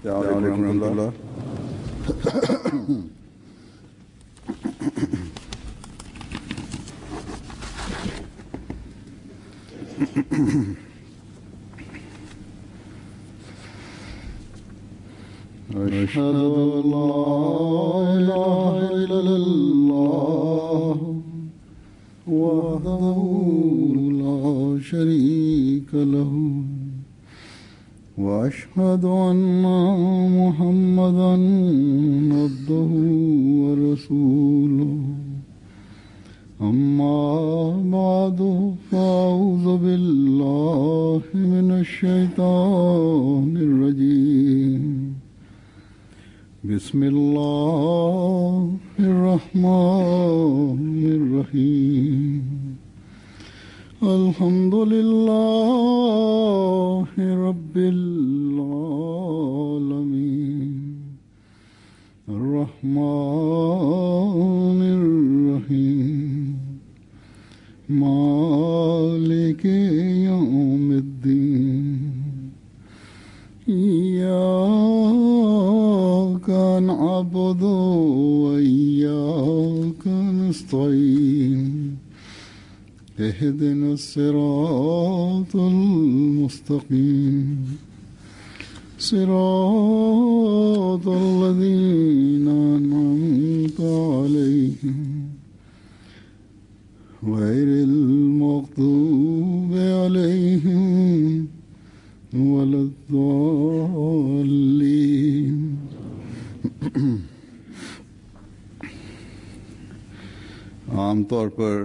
Alhamdulillah. أشهد أن لا إله إلا الله وحده لا شريك له وأشهد أن محمدا عبده ورسوله أما بعد فأعوذ بالله من الشيطان الرجيم بسم الله الرحمن الرحيم الحمد لله رب العالمين الرحمن الرحيم مالك يوم الدين إياك نعبد وإياك نستعين اهدنا الصراط المستقيم صراط الذين أنعمت عليهم غير المغضوب عليهم ولا الضالين आम तौर पर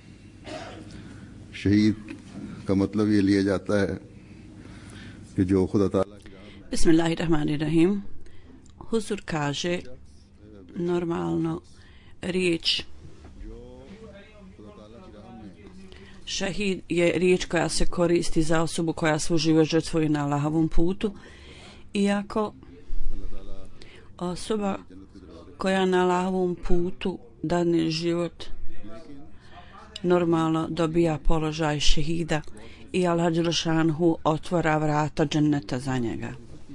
शहीद का मतलब ये लिया जाता है कि जो खुदा ताला Bismillahirrahmanirrahim. Huzur kaže normalno riječ šahid je riječ koja se koristi za osobu koja služi žrtvu na Allahovom putu, iako osoba koja na Allahovom putu dadne život normalno dobija položaj šehida i Allah dželešanu otvara vrata dženneta za njega.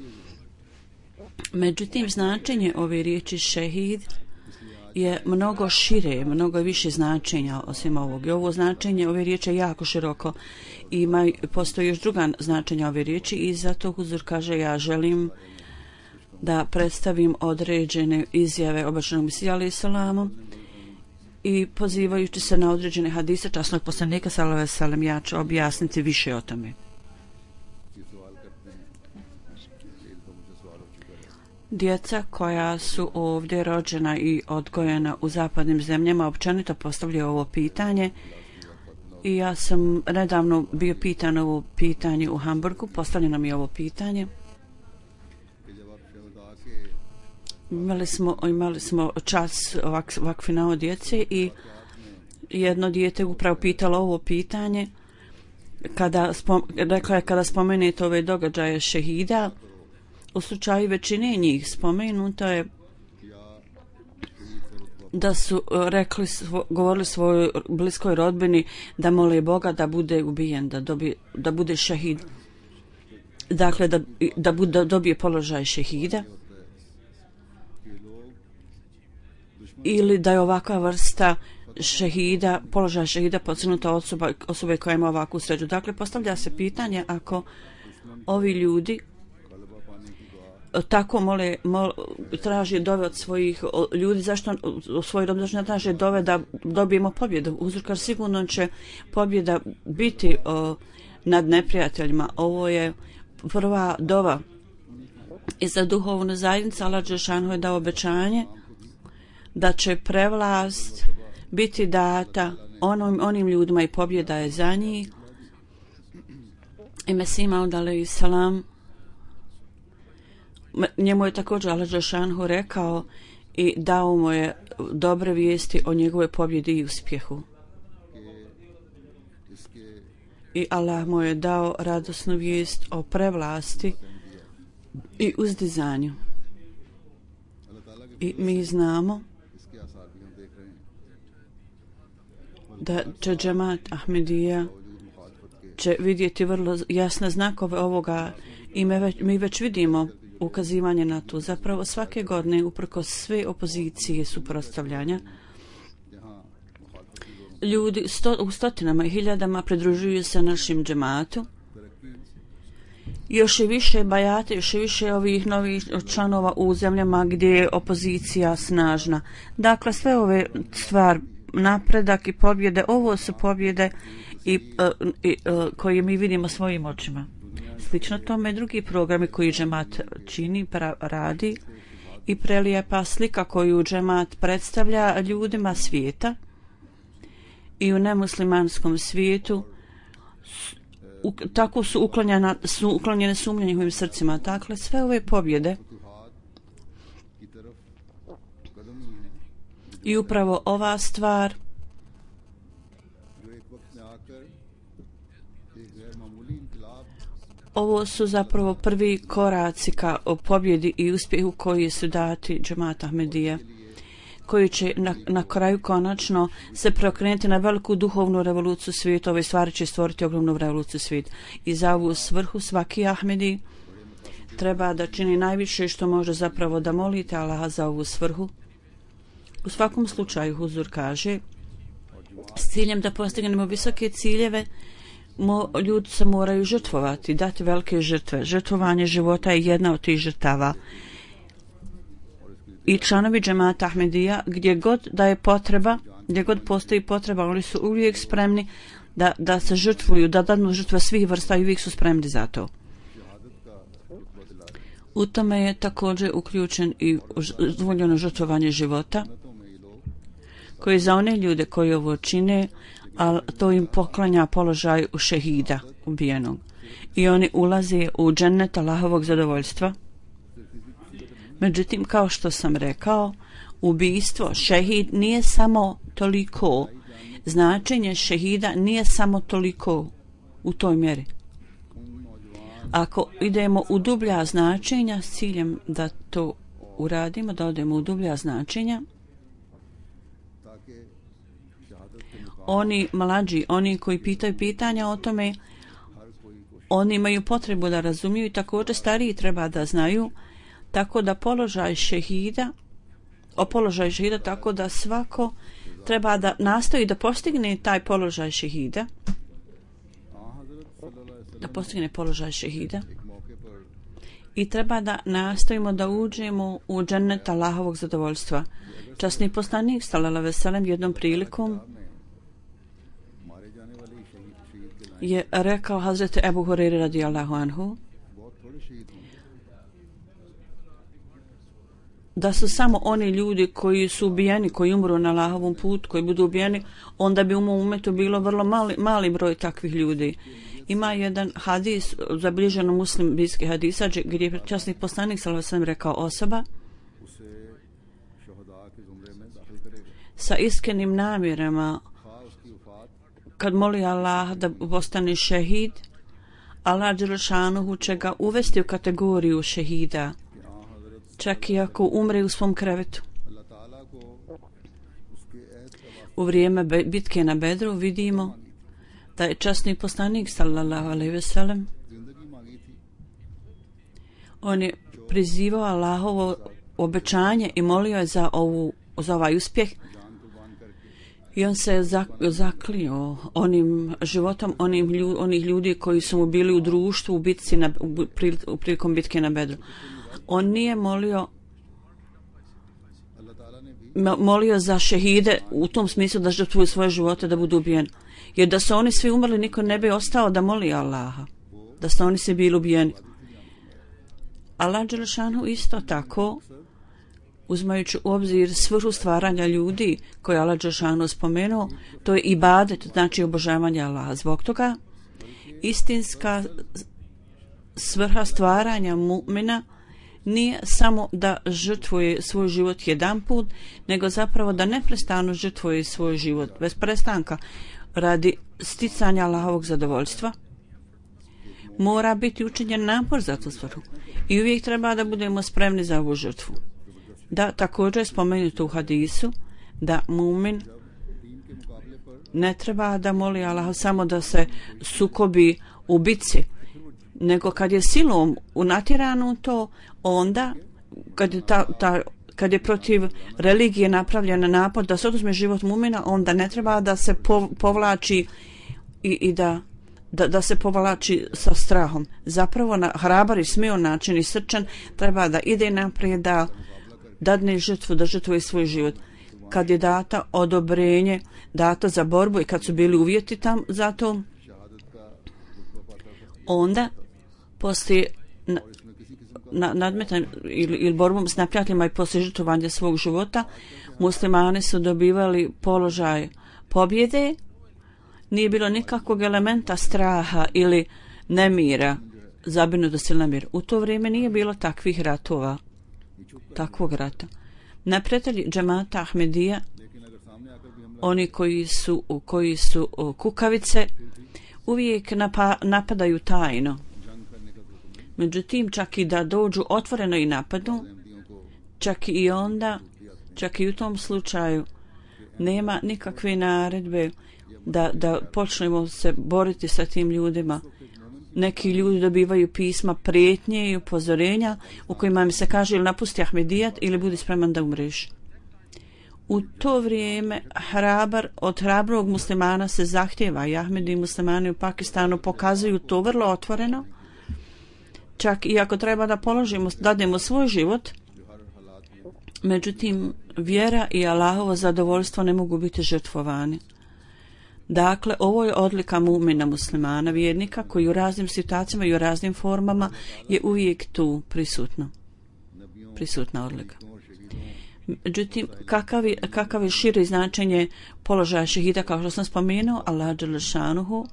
Međutim, značenje ove riječi šehid je mnogo šire, mnogo više značenja osim ovog. I ovo značenje ove riječi je jako široko i postoji još druga značenja ove riječi i zato Huzur kaže ja želim da predstavim određene izjave obećanog Mesija alejhi selam i pozivajući se na određene hadise časnog poslanika sallallahu alejhi ve sellem ja ću objasniti više o tome. Djeca koja su ovdje rođena i odgojena u zapadnim zemljama općenito postavljaju ovo pitanje i ja sam nedavno bio pitan ovo pitanje u Hamburgu, postavljeno mi je ovo pitanje. Imali smo čas vakfina djece i jedno dijete upravo pitalo ovo pitanje kada spomenete ove događaje šehida. U slučaju većine njih spomenuto je da su govorili svojoj bliskoj rodbini da mole Boga da bude ubijen, da bude šehid, dakle da dobije položaj šehida, ili da je ovakva vrsta šehida, položaj šehida postignuta osobe koja ima ovakvu sreću. Dakle, postavlja se pitanje ako ovi ljudi tako traži dove od svojih ljudi, zašto u svoj dom zašto ne traže dove da dobijemo pobjedu? Uzrokar sigurno će pobjeda biti nad neprijateljima. Ovo je prva dova i za duhovnu zajednicu Allah dželešanu je dao obećanje da će prevlast biti data onim ljudima i pobjeda je za njih. I Mesih Maud alejhi selam, njemu je također Allah dželešanu rekao i dao mu je dobre vijesti o njegove pobjedi i uspjehu. I Allah mu je dao radosnu vijest o prevlasti i uzdizanju. I mi znamo da će džemat Ahmedija će vidjeti vrlo jasne znakove ovoga i mi već vidimo ukazivanje na to. Zapravo svake godine, uprkos sve opozicije suprotstavljanja, ljudi u stotinama i hiljadama pridružuju se našim džematu. Još je više bajate, još je više ovih novih članova u zemljama gdje je opozicija snažna. Dakle, sve ove stvari, napredak i pobjede, ovo su pobjede koje mi vidimo svojim očima. Slično tome drugi programi koji džemat čini, radi i prelijepa slika koju džemat predstavlja ljudima svijeta i u nemuslimanskom svijetu, tako su uklonjene sumnje njihovim srcima. Dakle, sve ove pobjede i upravo ova stvar ovo su zapravo prvi koraci ka pobjedi i uspjehu koji su dati džemat Ahmedija, koji će na kraju konačno se preokrenuti na veliku duhovnu revoluciju svijeta. Ove stvari će stvoriti ogromnu revoluciju svijeta. I za ovu svrhu svaki Ahmedi treba da čini najviše što može, zapravo da molite Allaha za ovu svrhu. U svakom slučaju Huzur kaže, s ciljem da postignemo visoke ciljeve, ljudi se moraju žrtvovati, dati velike žrtve. Žrtvovanje života je jedna od tih žrtava. I članovi džemata Ahmedija, gdje god da je potreba, gdje god postoji potreba, oni su uvijek spremni da se žrtvuju, da danu žrtve svih vrsta i uvijek su spremni za to. U tome je također uključen i dozvoljeno žrtvovanje života, koji za one ljude koji ovo čine, ali to im poklanja položaj u šehida, ubijenog. I oni ulaze u džennet Allahovog zadovoljstva. Međutim, kao što sam rekao, ubijstvo, šehid nije samo toliko, značenje šehida nije samo toliko u toj mjeri. Ako idemo u dublja značenja s ciljem da to uradimo, da odemo u dublja značenja, oni mlađi, oni koji pitaju pitanja o tome, oni imaju potrebu da razumiju i također stariji treba da znaju, tako da položaj šehida tako da svako treba da nastoji da postigne taj položaj šehida, i treba da nastojimo da uđemo u džennet Allahovog zadovoljstva. Časni poslanik sallallahu alejhi ve sellem jednom prilikom je rekao Hazreti Ebu Hureyre radijallahu anhu da su samo oni ljudi koji su ubijeni, koji umru na Allahovom putu, koji budu ubijeni, onda bi u mom umetu bilo vrlo mali broj takvih ljudi. Ima jedan hadis, zabilježen u muslimbijskih hadisa, gdje je časni poslanik sallallahu alejhi ve sellem rekao, osoba sa iskrenim namjerama kad moli Allah da postane šehid, Allah dželešanuhu će ga uvesti u kategoriju šehida, čak i ako umre u svom krevetu. U vrijeme bitke na Bedru vidimo da je časni poslanik sallallahu alejhi ve sellem, on je prizivao Allahovo obećanje i molio je za ovaj uspjeh, i on se je zaklio onim životom onih ljudi koji su mu bili u društvu u bitci prilikom bitke na Bedru. On nije molio za šehide u tom smislu da žrtvuju svoje živote, da budu ubijeni. Jer da su oni svi umrli, niko ne bi ostao da moli Allaha, da su oni svi bili ubijeni. Allah dželešanu isto tako, uzmajući u obzir svrhu stvaranja ljudi koje Allah dželešanu spomenuo, to je ibadet, znači obožavanje Allaha. Zbog toga istinska svrha stvaranja mu'mina nije samo da žrtvuje svoj život jedan put, nego zapravo da neprestano žrtvuje svoj život bez prestanka radi sticanja Allahovog zadovoljstva. Mora biti učinjen napor za tu svrhu i uvijek treba da budemo spremni za ovu žrtvu. Da, također je spomenuto u hadisu da mu'min ne treba da moli Allaha samo da se sukobi u bitci, nego kad je silom unatjerano to, onda kad je protiv religije napravljen napad da se oduzme život mumina, onda ne treba da se povlači i da se povlači sa strahom. Zapravo na hrabar i smio način i srčan treba da ide naprijed, da dadne žrtvu, da žrtvuje svoj život. Kad je data odobrenje, data za borbu i kad su bili uvjeti tam za to, onda poslije nadmetanjem ili borbom s neprijateljima i poslije žrtvovanja svog života, muslimani su dobivali položaj pobjede. Nije bilo nikakvog elementa straha ili nemira, zabrinutosti ili nemira. U to vrijeme nije bilo takvih ratova, takvog rata. Neprijatelji džemata Ahmedija, oni koji su kukavice, uvijek napadaju tajno. Međutim, čak i da dođu otvoreno i napadnu, čak i u tom slučaju nema nikakve naredbe da počnemo se boriti sa tim ljudima. Neki ljudi dobivaju pisma prijetnje i upozorenja u kojima im se kaže ili napusti Ahmedijat ili budi spreman da umreš. U to vrijeme od hrabrog muslimana se zahtjeva i Ahmedi i muslimani u Pakistanu pokazuju to vrlo otvoreno. Čak i ako treba da dademo svoj život, međutim vjera i Allahovo zadovoljstvo ne mogu biti žrtvovani. Dakle, ovo je odlika mumina muslimana, vjernika koji u raznim situacijama i u raznim formama je uvijek tu prisutna odlika. Međutim, kakav je šire značenje položaja šehida, kao što sam spomenuo, Allah dželle šanuhu,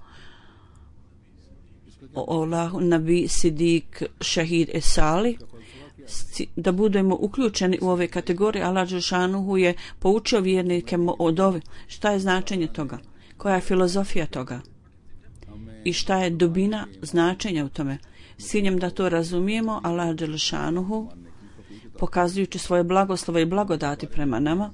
Allahu nabi sidik šehid esali, da budemo uključeni u ove kategorije. Allah dželle šanuhu je poučio vjernike o dovi. Šta je značenje toga? Koja je filozofija toga? I šta je dubina značenja u tome? S ciljem da to razumijemo, Allah dželle šanuhu, pokazujući svoje blagoslove i blagodati prema nama,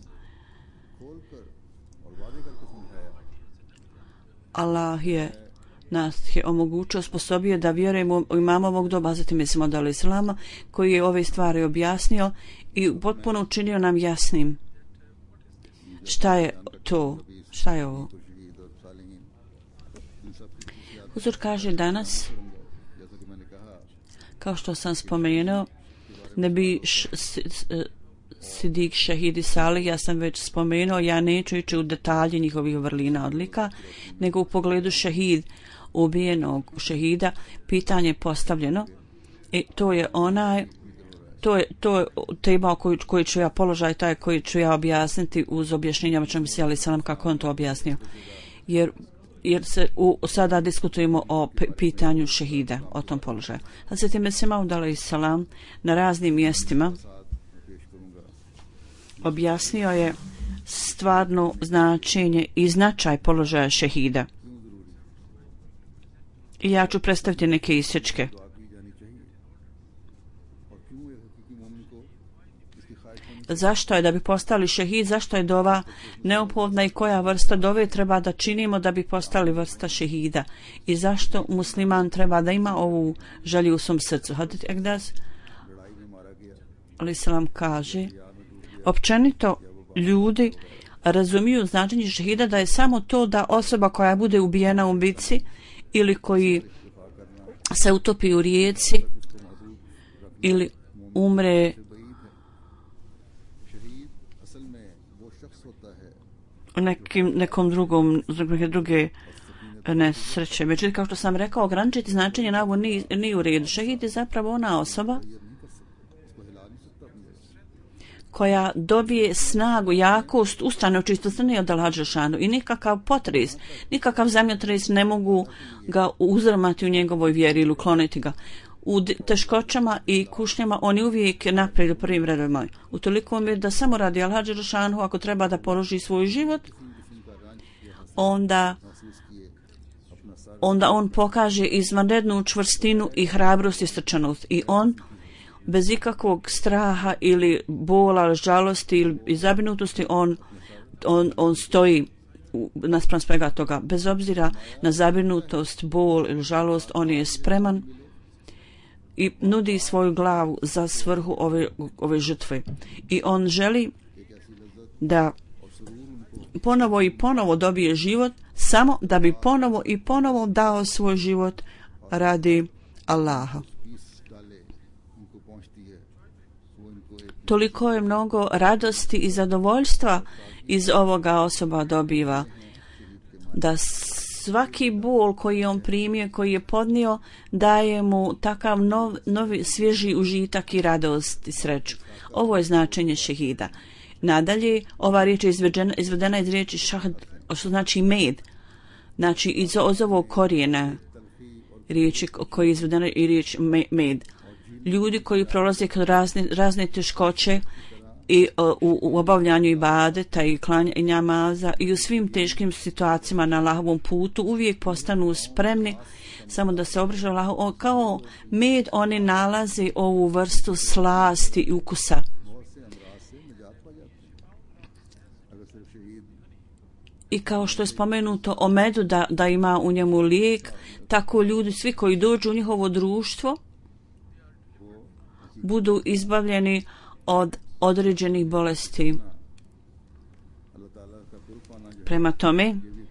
Allah nas je omogućio, sposobio da vjerujemo u imamovog doba, zatim mislim od al-Islama, koji je ove stvari objasnio i potpuno učinio nam jasnim šta je to, šta je ovo. Huzur kaže danas, kao što sam spomenuo, Nebi Sidik šehidi Salih, ja sam već spomenuo, ja neću ići u detalje njihovih vrlina odlika, nego u pogledu šehid, ubijenog šehida, pitanje je postavljeno i to je tema koji ću ja položaj, taj koji ću ja objasniti uz objašnjenja čemu bi se ali salam kako on to objasnio. Jer se sada diskutujemo o pitanju šehida, o tom položaju. Zatim je Maud alejselam na raznim mjestima objasnio je stvarno značenje i značaj položaja šehida. I ja ću predstaviti neke isječke. Zašto je da bi postali šehid, zašto je dova neophodna i koja vrsta dove treba da činimo da bi postali vrsta šehida i zašto musliman treba da ima ovu želju u svom srcu. Hadid Egdaz alejselam kaže, općenito ljudi razumiju značenje šehida da je samo to da osoba koja bude ubijena u bitci ili koji se utopi u rijeci ili umre nekom druge nesreće. Međutim, kao što sam rekao, ograničiti značenje na ovo nije u redu. Šehid je zapravo ona osoba koja dobije snagu, jakost, ustane u čistostini od Allaha dželle šanuhu i nikakav potres, nikakav zemljotres ne mogu ga uzrmati u njegovoj vjeri ili ukloniti ga. U teškoćama i kušnjama oni uvijek naprijed u prvim redovima. Utoliko mi je da samo radi Allaha dželle šanuhu, ako treba da položi svoj život, onda on pokaže izvanrednu čvrstinu i hrabrost i srčanost. I on bez ikakvog straha ili bola, žalosti ili zabrinutosti on stoji naspram svega toga. Bez obzira na zabrinutost, bol ili žalost, on je spreman i nudi svoju glavu za svrhu ove žrtve. I on želi da ponovo i ponovo dobije život, samo da bi ponovo i ponovo dao svoj život radi Allaha. Toliko je mnogo radosti i zadovoljstva iz ovoga osoba dobiva, da svaki bol koji on primio, koji je podnio, daje mu takav novi svježi užitak i radost i sreću. Ovo je značenje šehida. Nadalje, ova riječ je izvedena iz riječi šahd, što znači med. Znači, iz ovog korijena riječi koji je izvedena i riječ med. Ljudi koji prolaze kroz razne teškoće i u obavljanju ibadeta i klanjanja namaza i u svim teškim situacijama na Allahovom putu uvijek postanu spremni samo da se obraćaju Allahu. Kao med oni nalaze ovu vrstu slasti i ukusa. I kao što je spomenuto o medu da ima u njemu lijek, tako ljudi, svi koji dođu u njihovo društvo, budu izbavljeni od određenih bolesti. Prema tome,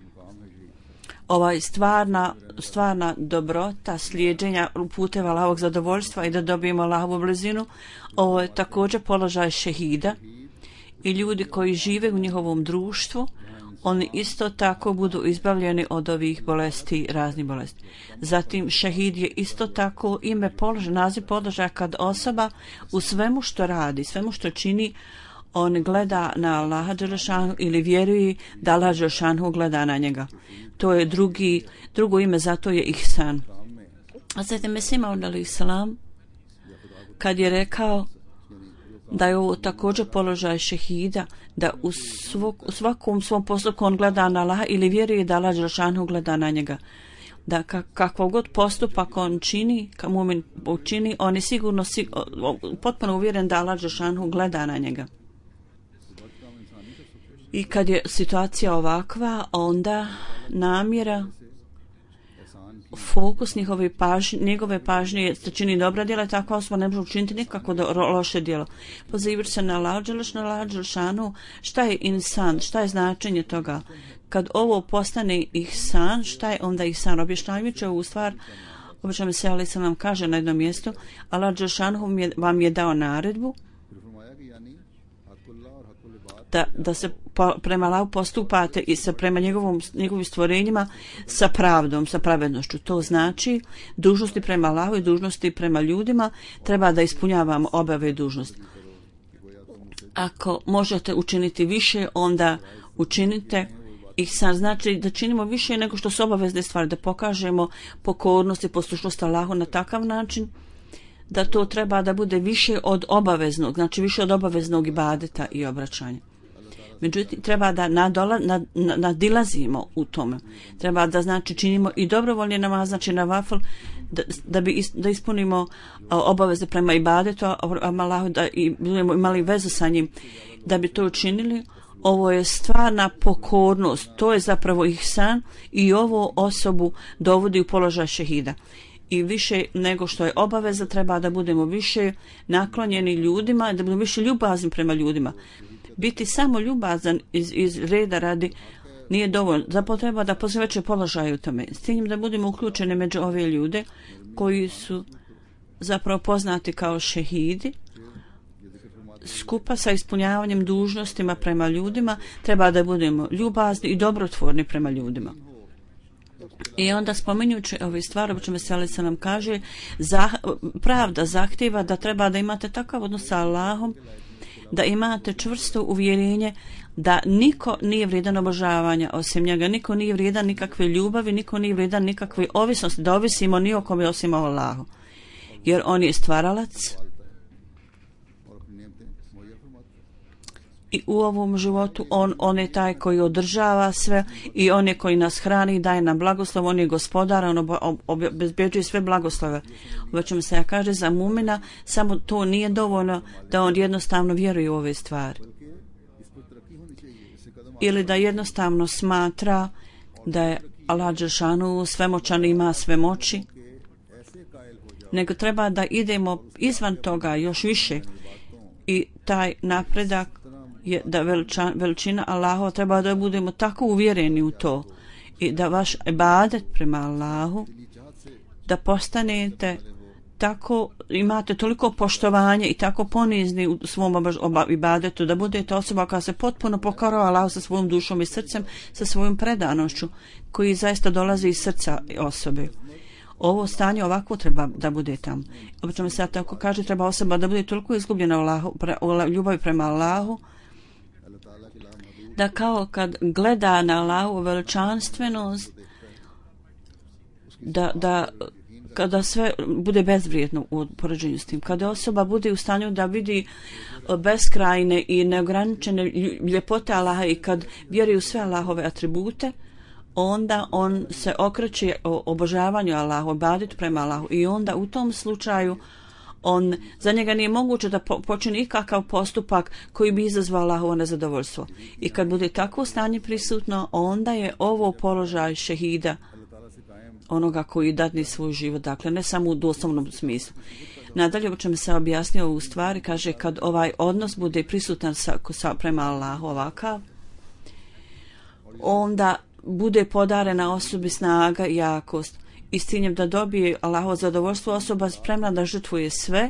stvarna dobrota slijeđenja puteva Allahovog zadovoljstva i da dobijemo Allahovu blizinu, ovo je također položaj šehida i ljudi koji žive u njihovom društvu, oni isto tako budu izbavljeni od ovih bolesti, raznih bolesti. Zatim šehid je isto tako naziv položaja kad osoba u svemu što radi, svemu što čini, on gleda na Allaha dželešanu ili vjeruje da Allah dželešanu gleda na njega. To je drugo ime, zato je ihsan. A zatim Mesih Maud alejhi selam, kad je rekao da je ovo također položaj šehida, da u svakom svom postupku on gleda na Allaha ili vjeruje da Allah dželešanu gleda na njega. Da kakvo god postupak on čini, mu'min učini, on je sigurno potpuno uvjeren da Allah dželešanu gleda na njega. I kad je situacija ovakva, onda namjera, fokus njegove pažnje je da čini dobra djela, takva osoba ne može učiniti nikako loše djelo. Pozivajući se na Allah dželešanu, šta je insan, šta je značenje toga? Kad ovo postane ihsan, šta je onda ihsan? Objašnjavajući ovu stvar, obično se ali se nam kaže na jednom mjestu, Allah dželešanu vam je dao naredbu da se prema Allahu postupate i prema njegovim stvorenjima sa pravdom, sa pravednošću. To znači dužnosti prema Allahu i dužnosti prema ljudima treba da ispunjavamo obave i dužnosti. Ako možete učiniti više, onda učinite ihsan, znači da činimo više nego što su obavezne stvari, da pokažemo pokornost i poslušnost Allahu na takav način da to treba da bude više od obaveznog, znači više od obaveznog ibadeta i obraćanja. Međutim, treba da nadilazimo u tome. Treba da znači činimo i dobrovoljni namaz, znači na vafl, da ispunimo obaveze prema ibadetu, Allahu, da budemo imali vezu sa njim. Da bi to učinili, ovo je stvarna pokornost, to je zapravo ihsan i ovo osobu dovodi u položaj šehida. I više nego što je obaveza, treba da budemo više naklonjeni ljudima, da budemo više ljubazni prema ljudima. Biti samo ljubazan iz reda radi nije dovoljno. Zapravo treba da postoji veće položaje u tome. S tim da budemo uključeni među ove ljude koji su zapravo poznati kao šehidi, skupa sa ispunjavanjem dužnostima prema ljudima, treba da budemo ljubazni i dobrotvorni prema ljudima. I onda spominjući ove stvari, o čemu se nam kaže, pravda zahtjeva da treba da imate takav odnos sa Allahom, da imate čvrsto uvjerenje da niko nije vrijedan obožavanja osim njega, niko nije vrijedan nikakve ljubavi, niko nije vrijedan nikakve ovisnosti, da ovisimo ni o kome osim o Allahu. Jer on je stvaralac i u ovom životu on je taj koji održava sve i on je koji nas hrani, daje nam blagoslov, on je gospodar, on obezbeđuje sve blagoslove. O čemu se kaže za mumina, samo to nije dovoljno da on jednostavno vjeruje u ove stvari. Ili da jednostavno smatra da je Allah dželešanu svemoćan, ima sve moći nego treba da idemo izvan toga još više. I taj napredak je da veličina Allahova treba da budemo tako uvjereni u to i da vaš ibadet prema Allahu, da postanete tako, imate toliko poštovanje i tako ponizni u svom ibadetu, da budete osoba koja se potpuno pokorava Allahu sa svojom dušom i srcem, sa svojom predanošću, koji zaista dolazi iz srca osobe. Ovo stanje ovako treba da bude tamo. Obično se tako kaže, treba osoba da bude toliko izgubljena u ljubavi prema Allahu, da kao kad gleda na Allahu veličanstvenost, da kada sve bude bezvrijedno u poređenju s tim, kada osoba bude u stanju da vidi beskrajne i neograničene ljepote Allaha i kad vjeruje u sve Allahove atribute, onda on se okreće obožavanju Allahu, ibadetu prema Allahu, i onda u tom slučaju za njega nije moguće da počini ikakav postupak koji bi izazvao Allahovo nezadovoljstvo. I kad bude takvo stanje prisutno, onda je ovo položaj šehida, onoga koji dadne svoj život, dakle ne samo u doslovnom smislu. Nadalje, o čemu se objasnio u stvari, kaže kad ovaj odnos bude prisutan prema Allahu ovakav, onda bude podarena osobi snaga i jakost i s ciljem da dobije Allahovo zadovoljstvo, osoba spremna da žrtvuje sve,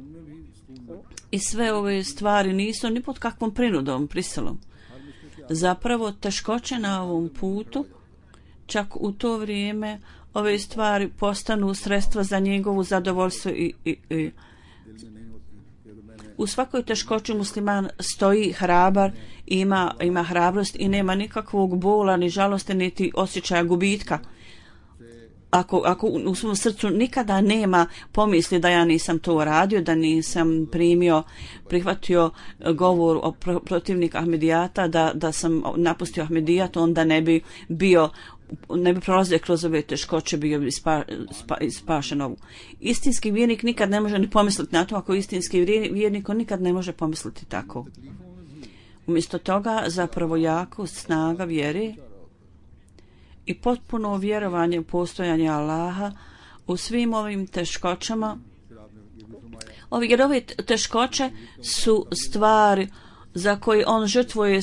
i sve ove stvari nisu ni pod kakvom prinudom, prisilom. Zapravo teškoće na ovom putu, čak u to vrijeme ove stvari postanu sredstva za njegovu zadovoljstvo i u svakoj teškoći musliman stoji hrabar, ima hrabrost i nema nikakvog bola, ni žalosti, niti osjećaja gubitka. Ako u svom srcu nikada nema pomisli da ja nisam to uradio, da nisam prihvatio govor o protivnik Ahmedijata, da sam napustio Ahmedijat, onda ne bi prolazio kroz ove teškoće, bio bi spašen ovu. Istinski vjernik nikad ne može ni pomisliti na to, ako istinski vjernik on nikad ne može pomisliti tako. Umjesto toga zapravo jako snaga vjere i potpuno vjerovanje u postojanje Allaha u svim ovim teškoćama. Jer ove teškoće su stvari za koje on žrtvuje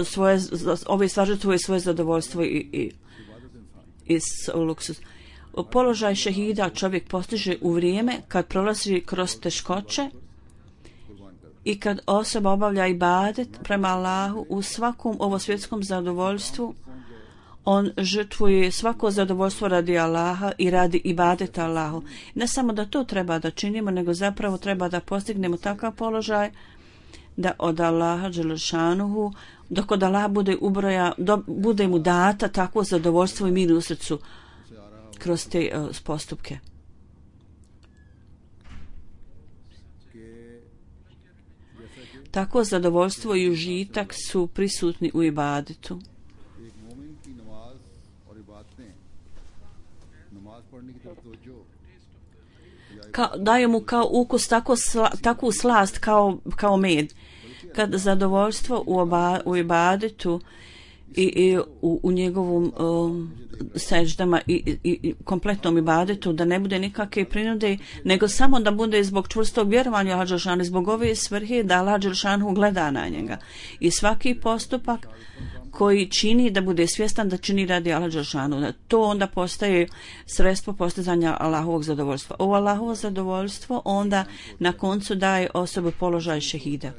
svoje zadovoljstvo i luksus. Položaj šehida čovjek postiže u vrijeme kad prolazi kroz teškoće i kad osoba obavlja ibadet prema Allahu u svakom ovosvjetskom zadovoljstvu. On žrtvuje svako zadovoljstvo radi Allaha i radi ibadeta Allahu. Ne samo da to treba da činimo, nego zapravo treba da postignemo takav položaj da od Allaha dželešanuhu, dok od Allaha bude mu data takvo zadovoljstvo i mir u srcu kroz te postupke. Tako zadovoljstvo i užitak su prisutni u ibadetu. Daje mu kao ukus takvu slast kao med. Kad zadovoljstvo u ibadetu i u njegovom seždama i kompletnom ibadetu, da ne bude nikakve prinude, nego samo da bude zbog čvrstog vjerovanja Allaha dželešanu, zbog ove svrhe da Allaha dželešanu gleda na njega. I svaki postupak koji čini da bude svjestan da čini radi Allaha dželešanu, da to onda postaje sredstvo postizanja Allahovog zadovoljstva. Ovo Allahovo zadovoljstvo onda na koncu daje osobi položaj šehida,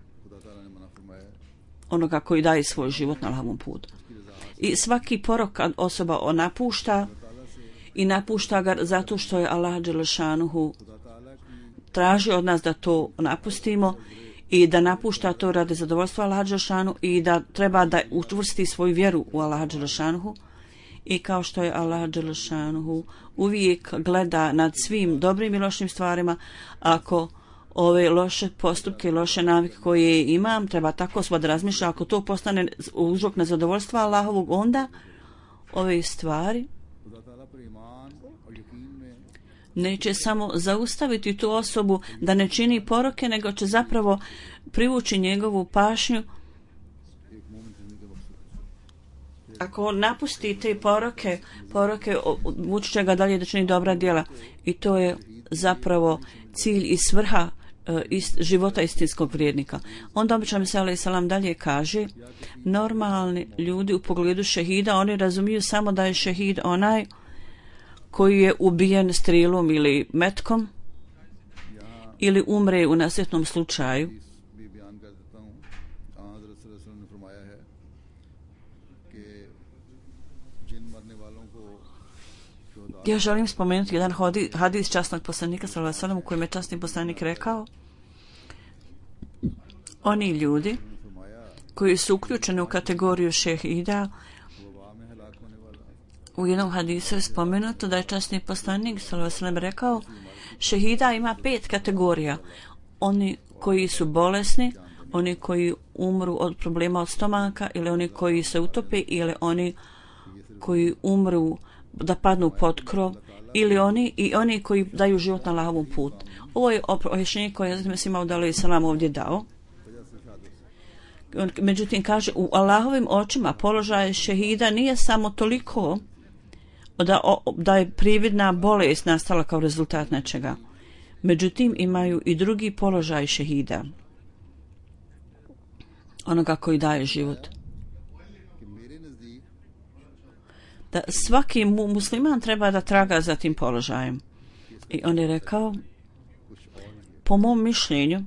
onoga koji daje svoj život na Allahovom putu. I svaki porok kad osoba napušta ga zato što je Allah dželešanuhu traži od nas da to napustimo i da napušta to radi zadovoljstva Allaha dželešanuhu i da treba da učvrsti svoju vjeru u Allaha dželešanuhu. I kao što je Allah dželešanuhu uvijek gleda nad svim dobrim i lošim stvarima, ako ove loše postupke, loše navike koje imam, treba tako sva da razmišlja, ako to postane uzrok nezadovoljstva Allahovog, onda ove stvari neće samo zaustaviti tu osobu da ne čini poroke, nego će zapravo privući njegovu pažnju ako napusti te poroke vući će ga dalje da čini dobra djela. I to je zapravo cilj i svrha života istinskog vrijednika. Onda obično mi se alejhi selam dalje kaže, normalni ljudi u pogledu šehida, oni razumiju samo da je šehid onaj koji je ubijen strilom ili metkom ili umre u nesretnom slučaju. Ja želim spomenuti jedan hadis časnog poslanika sallallahu alejhi ve sellem u kojem je časni poslanik rekao, oni ljudi koji su uključeni u kategoriju šehida, u jednom hadisu je spomenuto da je časni poslanik sallallahu alejhi ve sellem rekao, šehida ima 5 kategorija. Oni koji su bolesni, oni koji umru od problema od stomaka, ili oni koji se utope, ili oni koji umru da padnu pod krov, ili oni koji daju život na Allahovom putu. Ovo je objašnjenje koje je Mesih alejhi selam ovdje dao. Međutim, kaže, u Allahovim očima položaj šehida nije samo toliko da je prividna bolest nastala kao rezultat nečega. Međutim, imaju i drugi položaj šehida, onoga koji daje život. Da svaki musliman treba da traga za tim položajem. I on je rekao, po mom mišljenju,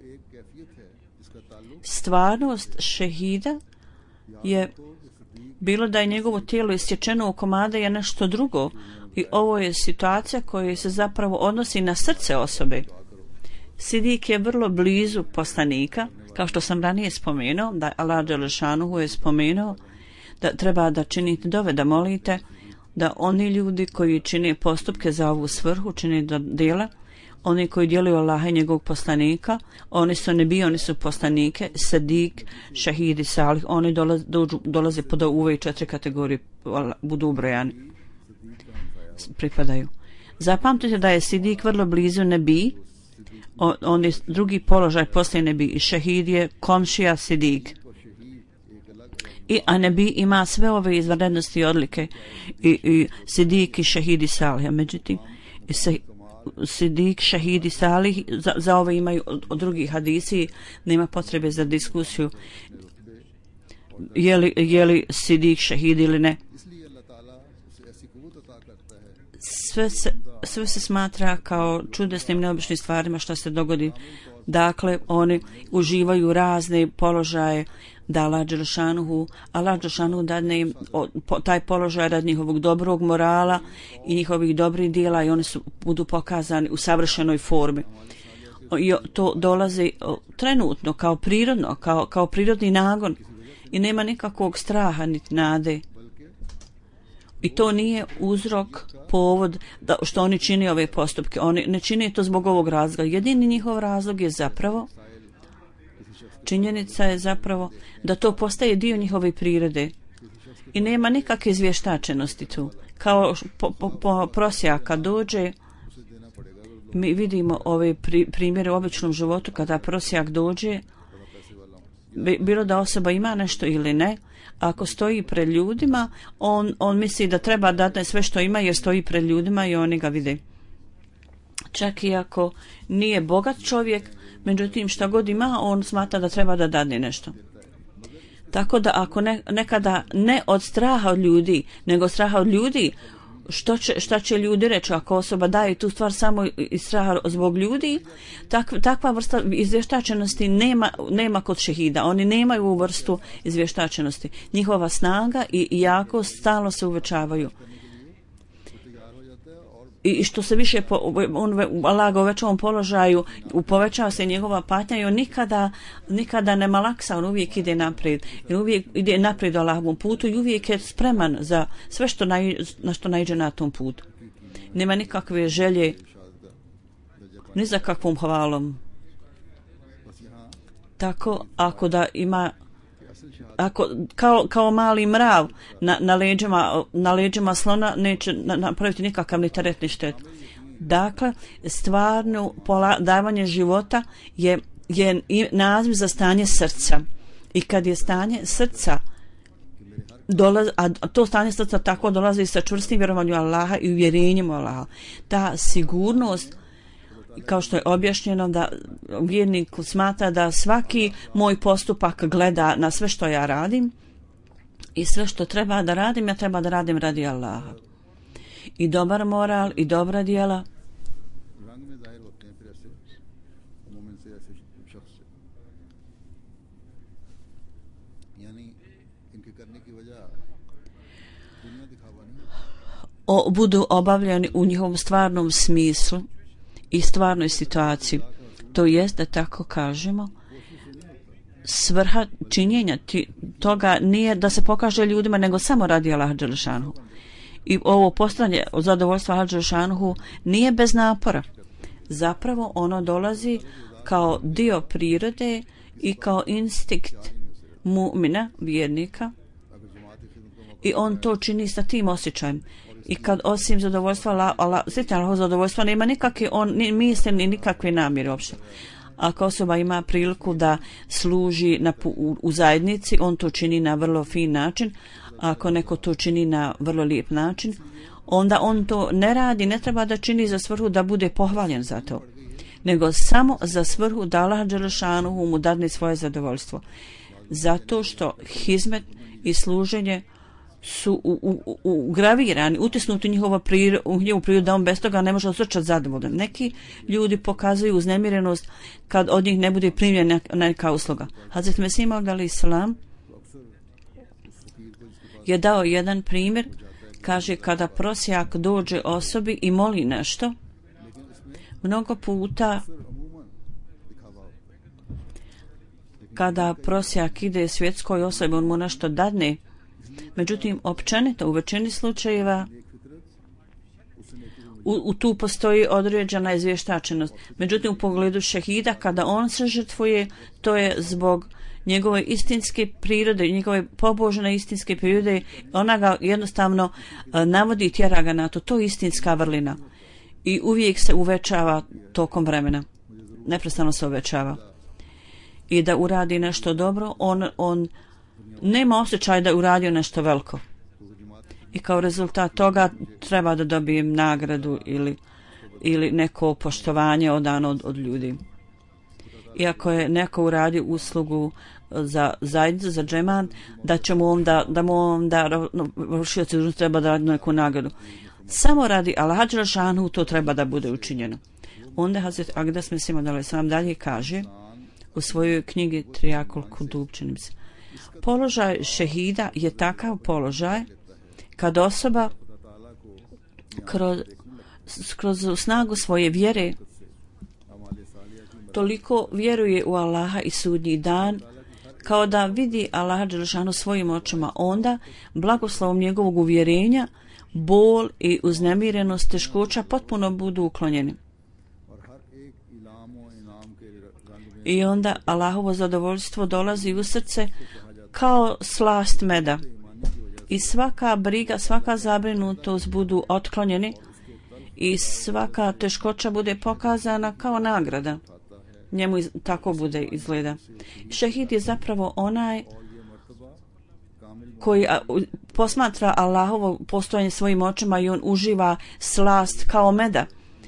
stvarnost šehida je bilo da je njegovo tijelo isječeno u komade je nešto drugo, i ovo je situacija koja se zapravo odnosi na srce osobe. Sidik je vrlo blizu poslanika, kao što sam ranije spomenuo, da Allah dželešanuhu je spomenuo da treba da činite dove, da molite, da oni ljudi koji čine postupke za ovu svrhu, čine djela, oni koji djeluju Allaha i njegovog poslanika, oni su nebi, oni su poslanike, sadik, šahidi, salih, oni dolaze pod ove 4 kategorije, budu ubrojani, pripadaju. Zapamtite da je sidik vrlo blizu nebi, on je drugi položaj poslije nebi, i šahid je komšija sidik. A nebi ima sve ove izvanrednosti i odlike, i sidik i šahidi salih. Međutim, sidik, šahidi salih, za ove imaju od drugih hadisi, nema potrebe za diskusiju je li sidik šahid ili ne. Sve se smatra kao čudesnim, neobičnim stvarima što se dogodi. Dakle, oni uživaju razne položaje da Allah dželešanuhu dadne taj položaj radi njihovog dobrog morala i njihovih dobrih dijela, i oni budu pokazani u savršenoj formi. I to dolazi trenutno, kao prirodno, kao prirodni nagon, i nema nikakvog straha niti nade. I to nije uzrok, povod što oni čine ove postupke. Oni ne čine to zbog ovog razloga. Jedini njihov razlog je zapravo, činjenica je zapravo da to postaje dio njihove prirode. I nema nikakve izvještačenosti tu. Kao po prosjaka dođe, mi vidimo ove primjere u običnom životu, kada prosjak dođe, bilo da osoba ima nešto ili ne, ako stoji pred ljudima, on misli da treba dati sve što ima jer stoji pred ljudima i oni ga vide. Čak i ako nije bogat čovjek, međutim šta god ima, on smatra da treba da dadne nešto. Tako da ako nekada ne od straha od ljudi, nego straha od ljudi, šta će ljudi reći ako osoba daje tu stvar samo iz straha zbog ljudi, takva vrsta izvještačenosti nema kod šehida. Oni nemaju ovu vrstu izvještačenosti. Njihova snaga i jakost stalno se uvećavaju. I što se više Allah ga uveća u ovom položaju, povećava se njegova patnja i on nikada ne malaksa, on uvijek ide naprijed. I uvijek ide naprijed u Allahovom putu i uvijek je spreman za sve na što naiđe na tom putu. Nema nikakve želje ni za kakvom hvalom. Tako, ako da ima kao mali mrav na leđima slona neće napraviti nikakav ni teret ni štet. Dakle, stvarno davanje života je naziv za stanje srca. I kad je stanje srca a to stanje srca tako dolazi sa čvrstim vjerovanjem Allaha i uvjerenjem u Allaha. Ta sigurnost, kao što je objašnjeno, da vjernik smatra da svaki moj postupak gleda na sve što ja radim i sve što treba da radim, ja treba da radim radi Allaha. I dobar moral i dobra djela budu obavljeni u njihovom stvarnom smislu i stvarnoj situaciji. To jest, da tako kažemo, svrha činjenja toga nije da se pokaže ljudima, nego samo radi Allaha dželle šanuhu. I ovo postanje zadovoljstva Allaha dželle šanuhu nije bez napora. Zapravo ono dolazi kao dio prirode i kao instinkt mu'mina, vjernika, i on to čini sa tim osjećajem. I kad osim zadovoljstva Allaha zadovoljstva nema nikakve ni misli ni nikakve namjere uopšte. Ako osoba ima priliku da služi u zajednici, on to čini na vrlo fin način. Ako neko to čini na vrlo lijep način, onda on to ne radi, ne treba da čini za svrhu da bude pohvaljen za to, nego samo za svrhu da Allah dželle šanuhu mu dadne svoje zadovoljstvo. Zato što hizmet i služenje su ugravirani, utisnuti u njihovu prirodu, da on bez toga ne može osjećati zadovoljan. Neki ljudi pokazuju uznemirenost kad od njih ne bude primljena neka usluga. Hazret Mesih Maud alejhi selam je dao jedan primjer. Kaže, kada prosjak dođe osobi i moli nešto, mnogo puta kada prosjak ide svjetskoj osobi, on mu nešto dadne. Međutim, općenito u većini slučajeva tu postoji određena izvještačenost. Međutim, u pogledu šehida, kada on se žrtvuje, to je zbog njegove istinske prirode, njegove pobožne istinske prirode, ona ga jednostavno navodi i tjera ga na to. To je istinska vrlina. I uvijek se uvećava tokom vremena. Neprestano se uvećava. I da uradi nešto dobro, on nema osjećaj da je uradio nešto veliko. I kao rezultat toga treba da dobijem nagradu ili neko poštovanje odano od ljudi. Iako je neko uradio uslugu za zajednicu, za džemat, da mu onda vršioci dužnosti treba da radi neku nagradu. Samo radi Allaha dželle šanuhu to treba da bude učinjeno. Onda Hazret Agdas Mesih Maud alejhi selam dalje kaže u svojoj knjigi Trijakul Kulub, čini mi se, položaj šehida je takav položaj kad osoba kroz snagu svoje vjere toliko vjeruje u Allaha i sudnji dan, kao da vidi Allaha dželle šanuhu svojim očima, onda blagoslovom njegovog uvjerenja bol i uznemirenost, teškoća potpuno budu uklonjeni. I onda Allahovo zadovoljstvo dolazi u srce kao slast meda. I svaka briga, svaka zabrinutost budu otklonjeni i svaka teškoća bude pokazana kao nagrada. Njemu tako bude izgleda. Šehid je zapravo onaj koji posmatra Allahovo postojanje svojim očima i on uživa slast kao meda.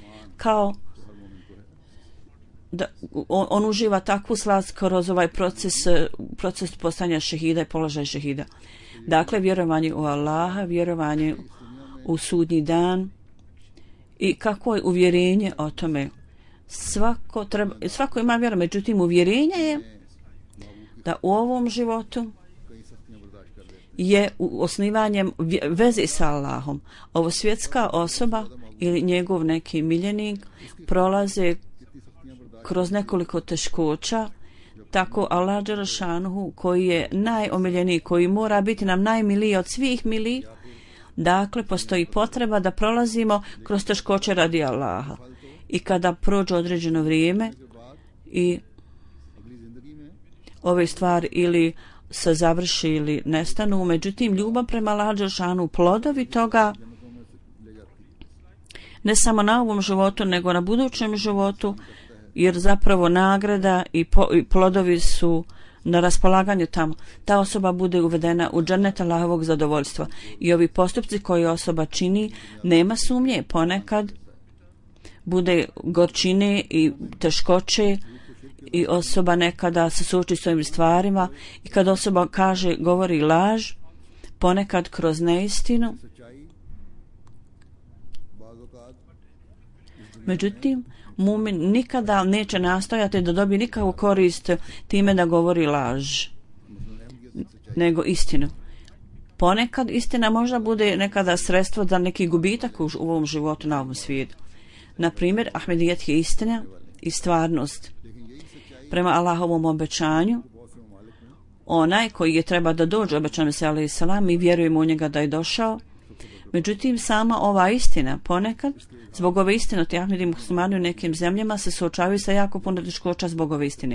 On uživa takvu slast kroz ovaj proces postanja šehida i položaj šehida. Dakle, vjerovanje u Allaha, vjerovanje u sudnji dan i kako je uvjerenje o tome. Svako ima vjeru, međutim uvjerenje je da u ovom životu je osnivanjem veze sa Allahom. Ovo svjetska osoba ili njegov neki miljenik prolaze kroz nekoliko teškoća, tako Allah dželle šanuhu koji je najomiljeniji, koji mora biti nam najmiliji od svih miliji, dakle postoji potreba da prolazimo kroz teškoće radi Allaha. I kada prođe određeno vrijeme i ove stvari ili se završi ili nestanu, međutim ljubav prema Allahu dželle šanuhu, plodovi toga ne samo na ovom životu nego na budućem životu, jer zapravo nagrada i plodovi su na raspolaganju tamo, ta osoba bude uvedena u džennet Allahovog zadovoljstva. I ovi postupci koje osoba čini, nema sumnje, ponekad bude gorčine i teškoće i osoba nekada se suoči s ovim stvarima i kad osoba govori laž, ponekad kroz neistinu. Međutim, mumin nikada neće nastojati da dobije nikakvu korist time da govori laž, nego istinu. Ponekad istina možda bude nekada sredstvo za neki gubitak u ovom životu, na ovom svijetu. Na primjer, Ahmedijet je istina i stvarnost. Prema Allahovom obećanju, onaj koji je treba da dođe, obećan se alejhi selam, mi vjerujemo u njega da je došao. Međutim, sama ova istina ponekad, zbog ove istine, ti Ahmedi muslimani u nekim zemljama se suočavaju sa jako puno teškoća zbog ove istine.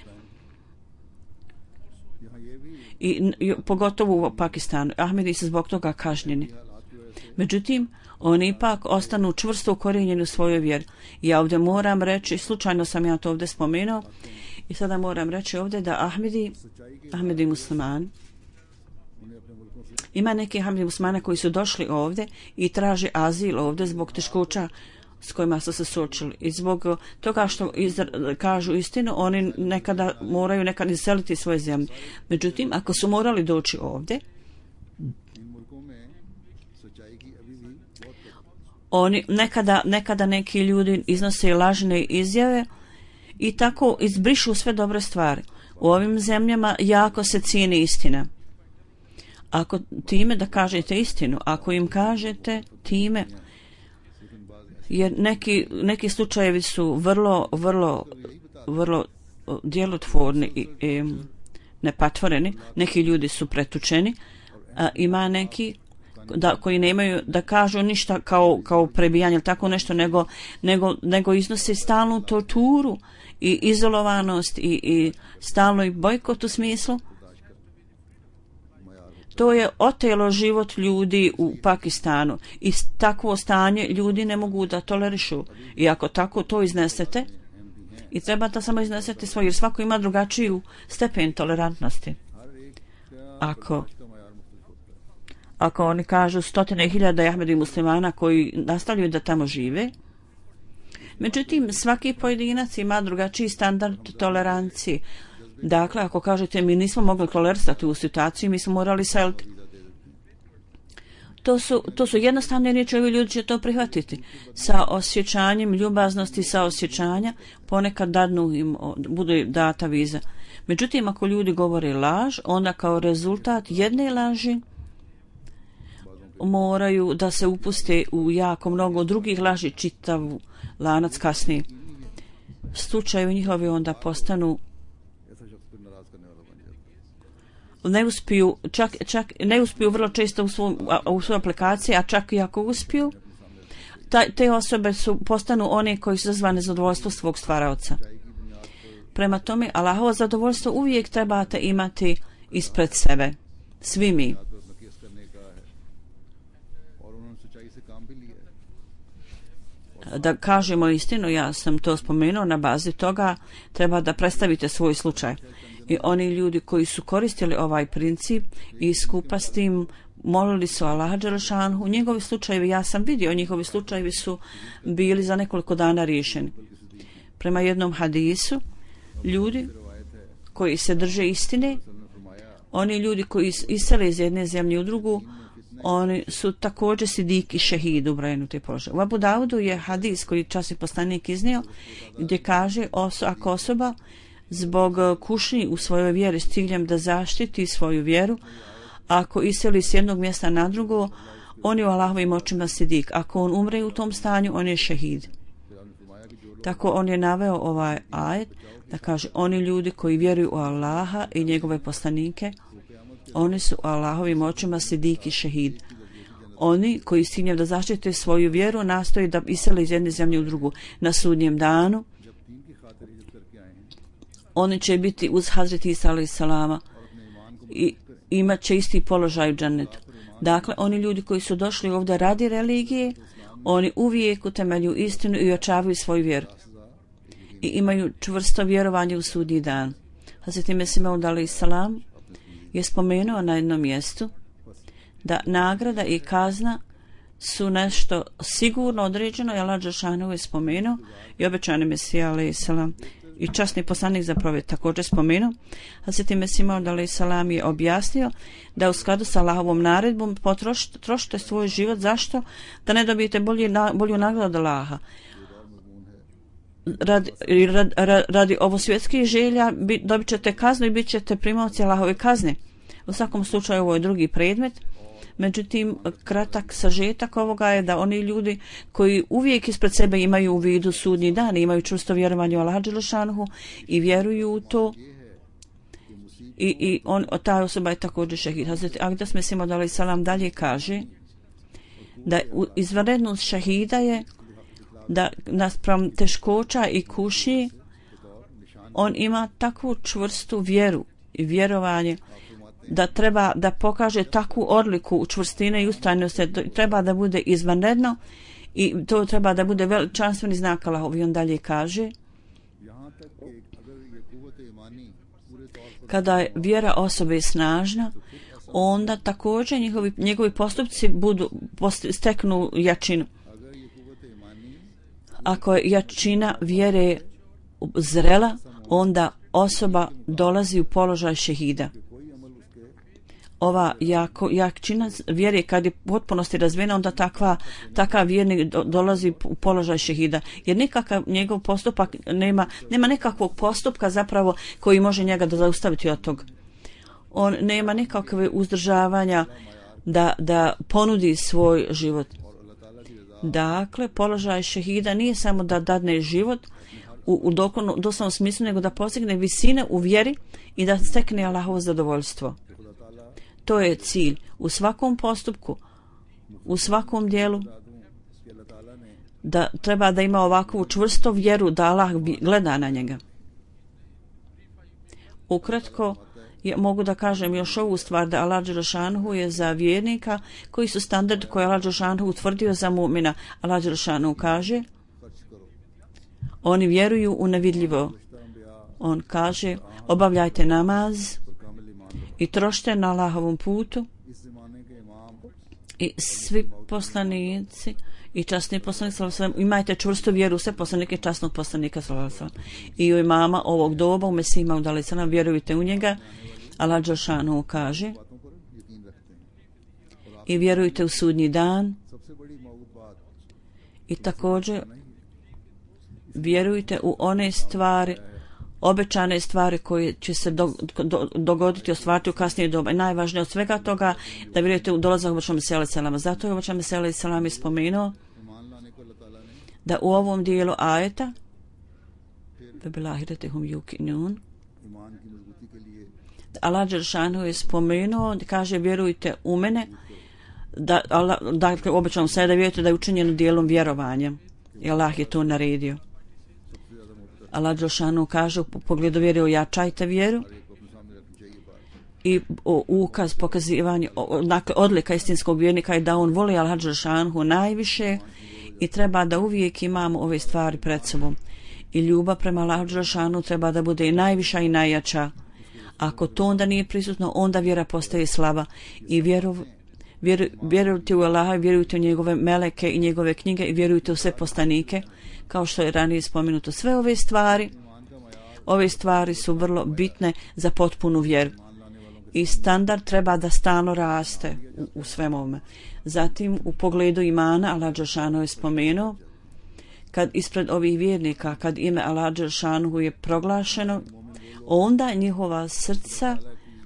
I pogotovo u Pakistanu. Ahmedi su zbog toga kažnjeni. Međutim, oni ipak ostanu čvrsto ukorijenjeni u svojoj vjeri. Ja ovdje moram reći, slučajno sam ja to ovdje spomenuo, i sada moram reći ovdje da Ahmedi muslimani, ima neki Ahmedi muslimana koji su došli ovdje i traže azil ovdje zbog teškoća s kojima su se suočili. I zbog toga što kažu istinu, oni moraju nekada iseliti svoje zemlje. Međutim, ako su morali doći ovdje, oni nekada neki ljudi iznose lažne izjave i tako izbrišu sve dobre stvari. U ovim zemljama jako se cijeni istina. Ako time da kažete istinu, ako im kažete time, jer neki slučajevi su vrlo djelotvorni i nepatvoreni, neki ljudi su pretučeni, a ima neki koji nemaju da kažu ništa kao prebijanje ili tako nešto, nego iznose stalnu torturu i izolovanost i stalno bojkot u smislu. To je otelo život ljudi u Pakistanu i takvo stanje ljudi ne mogu da tolerišu. I ako tako to iznesete, i treba da samo iznesete svoje, jer svako ima drugačiju stepen tolerantnosti. Ako oni kažu 100.000 Ahmedi muslimana koji nastavljaju da tamo žive, međutim svaki pojedinac ima drugačiji standard tolerancije. Dakle, ako kažete mi nismo mogli tolerisati u situaciji, mi smo morali seliti. To su jednostavne riječi, ovi ljudi će to prihvatiti. Sa osjećanjem ljubaznosti, sa osjećanja, ponekad bude data viza. Međutim, ako ljudi govore laž, onda kao rezultat jedne laži moraju da se upuste u jako mnogo drugih laži, čitav lanac kasnije. Slučajevi njihovi onda postanu ne uspiju vrlo često u svojoj aplikaciji, a čak i ako uspiju, te osobe postanu one koji su zazvane zadovoljstvo svog stvaraoca. Prema tome, Allahovo zadovoljstvo uvijek trebate imati ispred sebe. Svi mi. Da kažemo istinu, ja sam to spomenuo, na bazi toga treba da predstavite svoj slučaj. I oni ljudi koji su koristili ovaj princip i skupa s tim molili su Allaha dželešanhu, njegovi slučajevi, ja sam vidio, njihovi slučajevi su bili za nekoliko dana riješeni. Prema jednom hadisu, ljudi koji se drže istine, oni ljudi koji isele iz jedne zemlje u drugu, oni su također sidiki šehid ubrojeni u te položaje. U Abu Daudu je hadis koji časni poslanik iznio, gdje kaže ako osoba zbog kušnji u svojoj vjeri s ciljem da zaštiti svoju vjeru, ako iseli s jednog mjesta na drugo, on je u Allahovim očima sidik. Ako on umre u tom stanju, on je šehid. Tako on je naveo ovaj ajet da kaže, oni ljudi koji vjeruju u Allaha i njegove poslanike, oni su u Allahovim očima sidiki šehid. Oni koji s ciljem da zaštite svoju vjeru nastoji da isele iz jedne zemlje u drugu. Na sudnjem danu oni će biti uz Hazreti Isa alejhi selama i imat će isti položaj u džennetu. Dakle, oni ljudi koji su došli ovdje radi religije, oni uvijek utemeljuju istinu i očavaju svoju vjeru. I imaju čvrsto vjerovanje u sudnji dan. Hazreti Mesih Maud alejhi salam je spomenuo na jednom mjestu da nagrada i kazna su nešto sigurno određeno, i Allah dželešanu je spomenuo, i obećani Mesija alejhi salam i časni poslanik zapravo je također spomenuo. Hazreti Mesih Maud alejhi salam je objasnio da u skladu sa Allahovom naredbom trošite svoj život. Zašto? Da ne dobijete bolju nagradu od Allaha. Radi ovo svjetskih želja dobit ćete kaznu i bit ćete primaoci Allahove kazne. U svakom slučaju ovo je drugi predmet. Međutim, kratak sažetak ovoga je da oni ljudi koji uvijek ispred sebe imaju u vidu sudnji dan, imaju čvrsto vjerovanje u Allaha dželešanu i vjeruju u to, i ta osoba je također šehid. Hazreti Agdas Mesih Maud alejhi salam dalje kaže da izvanrednost šehida je da naspram teškoća i kušnji on ima takvu čvrstu vjeru i vjerovanje da treba da pokaže takvu odliku u čvrstine i ustrajnosti, treba da bude izvanredno i to treba da bude veličanstveni znak Allahov. I on dalje kaže kada je vjera osobe snažna, onda također njegovi postupci steknu jačinu. Ako je jačina vjere zrela, onda osoba dolazi u položaj šehida. Ova jačina vjere kad je potpunosti razvijena, onda takav vjernik dolazi u položaj šehida. Jer nikakav njegov postupak nema nekakvog postupka zapravo koji može njega da zaustaviti od tog. On nema nikakve uzdržavanja da ponudi svoj život. Dakle, položaj šehida nije samo da dadne život u doslovnom smislu, nego da postigne visine u vjeri i da stekne Allahovo zadovoljstvo. To je cilj u svakom postupku, u svakom dijelu, da treba da ima ovakvu čvrsto vjeru da Allah gleda na njega. Ukratko, mogu da kažem još ovu stvar, da Allah dželešanu je za vjernika koji su standard koji Allah dželešanu utvrdio za mu'mina. Allah dželešanu kaže oni vjeruju u nevidljivo. On kaže obavljajte namaz i trošite na Allahovom putu, i svi poslanici i časni poslanik imajte čvrstu vjeru, sve poslanike časnog poslanika i u imama ovog doba, u Mesih Maud alejhi salam, vjerujte u njega. Allah dželešanu kaže i vjerujte u sudnji dan, i također vjerujte u one stvari, obećane stvari koje će se dogoditi, ostvariti u kasnije doba. I najvažnije od svega toga da vjerujete u dolazak obećanog Mesija alejhi selam. Zato je obećani Mesija alejhi selam spomenuo da u ovom dijelu ajeta Allah dželešanu je spomenuo, kaže vjerujte u mene, dakle obećano se da vjerujete da je učinjeno dijelom vjerovanja, i Allah je to naredio. Allah dželešanu kaže u pogledu vjere ojačajte vjeru, i ukaz pokazivanje, dakle odlika istinskog vjernika je da on voli Allah dželešanu najviše i treba da uvijek imamo ove stvari pred sobom. I ljubav prema Allah dželešanu treba da bude i najviša i najjača. Ako to onda nije prisutno, onda vjera postaje slaba. I vjerujte u Allaha, vjerujte u njegove meleke i njegove knjige, i vjerujte u sve poslanike, kao što je ranije spomenuto. Sve ove stvari su vrlo bitne za potpunu vjeru. I standard treba da stalno raste u svem ovome. Zatim, u pogledu imana, Allah dželešanu je spomenuo, kad ispred ovih vjernika, kad ime Allah dželešanu je proglašeno, onda njihova srca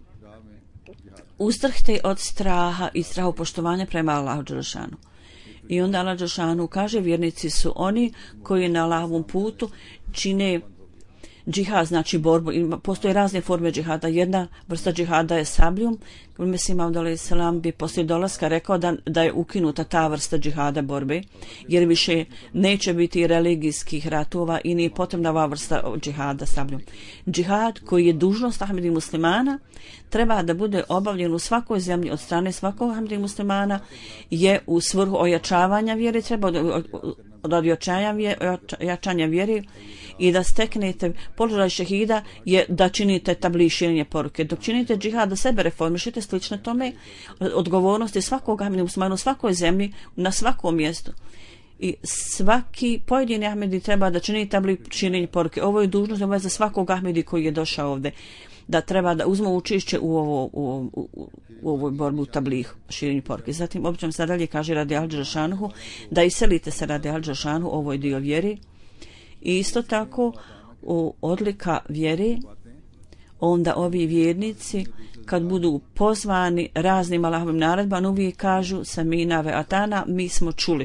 ustrhte od straha i strahopoštovanja prema Allahu dželešanu. I onda Allah dželešanu kaže vjernici su oni koji na Allahovom putu čine džihad, znači borbu. Postoje razne forme džihada. Jedna vrsta džihada je sabljom. Mesih Maud alejhi selam bi poslije dolaska rekao da je ukinuta ta vrsta džihada borbe, jer više neće biti religijskih ratova i nije potrebna ova vrsta džihada sabljom. Džihad koji je dužnost Ahmedi muslimana treba da bude obavljen u svakoj zemlji od strane svakog Ahmedi muslimana, je u svrhu ojačavanja vjere, treba od jačanja vjere i da steknete položaj šehida je da činite tabligh, širenje poruke. Dok činite džihad, da sebe reformišete, slično tome, odgovornosti svakog ahmedija muslimana u svakoj zemlji, na svakom mjestu. I svaki pojedini ahmedi treba da čini tabligh, širenje poruke. Ovo je dužnost za svakog ahmedi koji je došao ovdje, da treba da uzmu učešće u ovoj borbi u tabligh, širenju poruke. Zatim obično se dalje kaže radi al-Đelešanuhu da iselite se radi al-Đelešanuhu, ovo je dio vjeri. I isto tako u odlika vjeri, onda ovi vjernici kad budu pozvani raznim Allahovim naredbama uvijek kažu samina ve atana, mi smo čuli.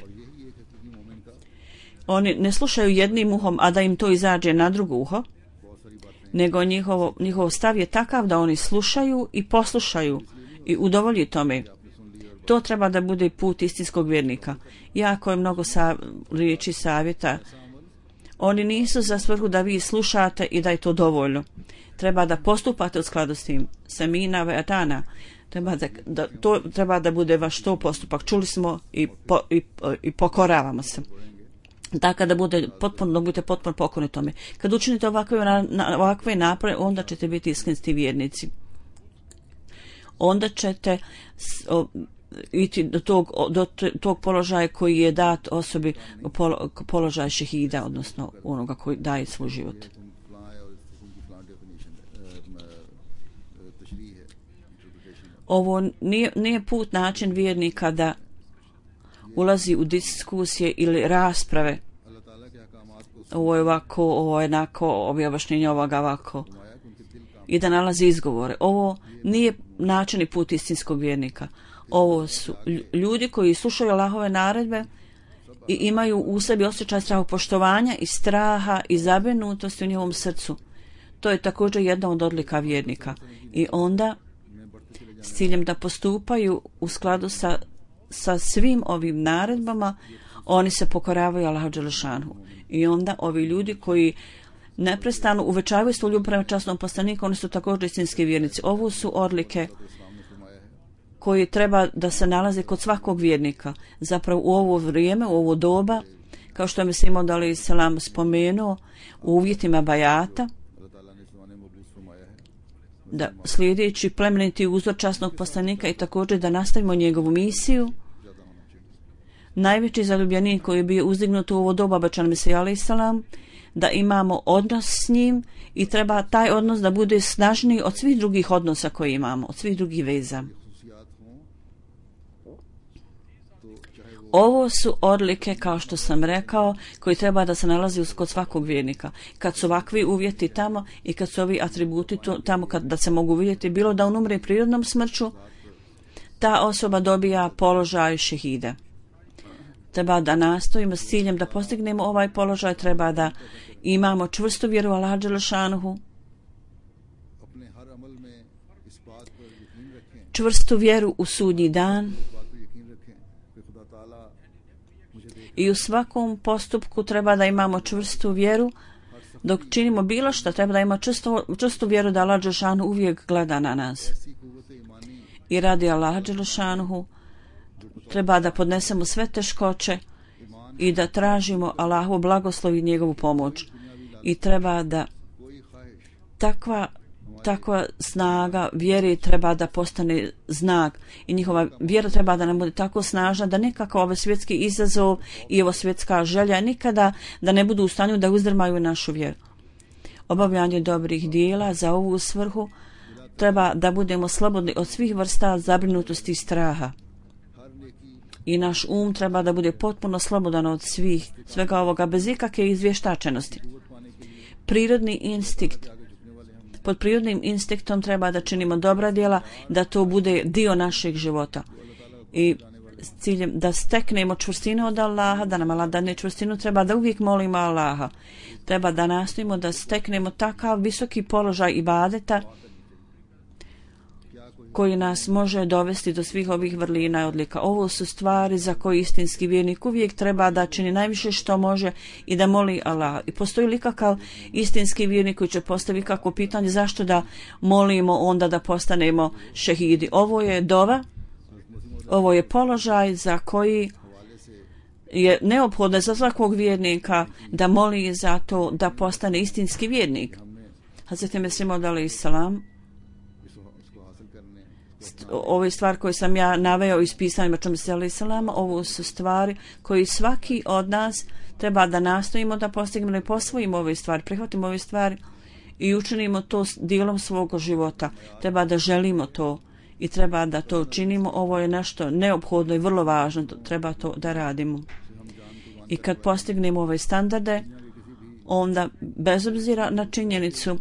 Oni ne slušaju jednim uhom, a da im to izađe na drugo uho, nego njihov stav je takav da oni slušaju i poslušaju i udovolji tome. To treba da bude put istinskog vjernika. Jako je mnogo riječi savjeta. Oni nisu za svrhu da vi slušate i da je to dovoljno. Treba da postupate u skladu s tim. Samina ve atana. Treba da bude vaš to postupak. Čuli smo i pokoravamo se. Tako da budete potpuno pokorni tome. Kad učinite ovakve napore, onda ćete biti istinski vjernici. Onda ćete iti do tog položaja koji je dat osobi, položaj šehida, odnosno onoga koji daje svoj život. Ovo nije put, način vjernika da ulazi u diskusije ili rasprave. Ovo je ovako, ovo je onako, ovo je objašnjenje ovoga ovako. I da nalazi izgovore. Ovo nije način i put istinskog vjernika. Ovo su ljudi koji slušaju Allahove naredbe i imaju u sebi osjećaj strahopoštovanja i straha i zabrinutosti u njihovom srcu. To je također jedna od odlika vjernika. I onda s ciljem da postupaju u skladu sa svim ovim naredbama, oni se pokoravaju Allahu Đelešanuhu. I onda ovi ljudi koji neprestano uvećavaju svoju ljubav prema časnom poslaniku, oni su također istinski vjernici. Ovo su odlike koji treba da se nalaze kod svakog vjernika. Zapravo u ovo vrijeme, u ovo doba, kao što je Mesih Maud alejhi selam spomenuo, u uvjetima bajata, da slijedeći plemeniti uzor časnog poslanika i također da nastavimo njegovu misiju. Najveći zaljubljenik koji je bio uzdignut u ovo doba, obećan Mesih alejhi selam, da imamo odnos s njim i treba taj odnos da bude snažniji od svih drugih odnosa koje imamo, od svih drugih veza. Ovo su odlike, kao što sam rekao, koji treba da se nalazi kod svakog vjernika. Kad su ovakvi uvjeti tamo i kad su ovi atributi tamo da se mogu vidjeti, bilo da on umre prirodnom smrću, ta osoba dobija položaj šehida. Treba da nastojimo s ciljem da postignemo ovaj položaj, treba da imamo čvrstu vjeru u Allaha Đelešanuhu, čvrstu vjeru u sudnji dan i u svakom postupku treba da imamo čvrstu vjeru. Dok činimo bilo što, treba da imamo čvrstu vjeru da Allah Đelešanuhu uvijek gleda na nas. I radi Allaha Đelešanuhu treba da podnesemo sve teškoće i da tražimo Allahu blagoslov i njegovu pomoć. I treba da takva snaga vjere treba da postane znak i njihova vjera treba da nam bude tako snažna da nikako ovaj svjetski izazov i ovo svjetska želja nikada da ne budu u stanju da uzdrmaju našu vjeru. Obavljanje dobrih dijela za ovu svrhu treba da budemo slobodni od svih vrsta zabrinutosti i straha. I naš treba da bude potpuno slobodan od svega ovoga bez ikakve izvještačenosti. Prirodni instinkt. Pod prirodnim instinktom treba da činimo dobra djela, da to bude dio našeg života. I s ciljem da steknemo čvrstinu od Allaha, da nam Allah dane čvrstinu, treba da uvijek molimo Allaha. Treba da nastojimo da steknemo takav visoki položaj ibadeta koji nas može dovesti do svih ovih vrlina i odlika. Ovo su stvari za koje istinski vjernik uvijek treba da čini najviše što može i da moli Allah. I postoji li kakav istinski vjernik koji će postaviti kako pitanje zašto da molimo onda da postanemo šehidi. Ovo je dova, ovo je položaj za koji je neophodno za svakog vjernika da moli za to da postane istinski vjernik. Hazreti Mesih Maud alejhi selam, ove stvari koje sam ja naveo iz pisanja Mesih alejhi selam, ovo su stvari koje svaki od nas treba da nastojimo da postignemo i posvojimo ove stvari, prihvatimo ove stvari i učinimo to dijelom svog života. Treba da želimo to i treba da to činimo. Ovo je nešto neophodno i vrlo važno, treba to da radimo. I kad postignemo ove standarde, onda bez obzira na činjenicu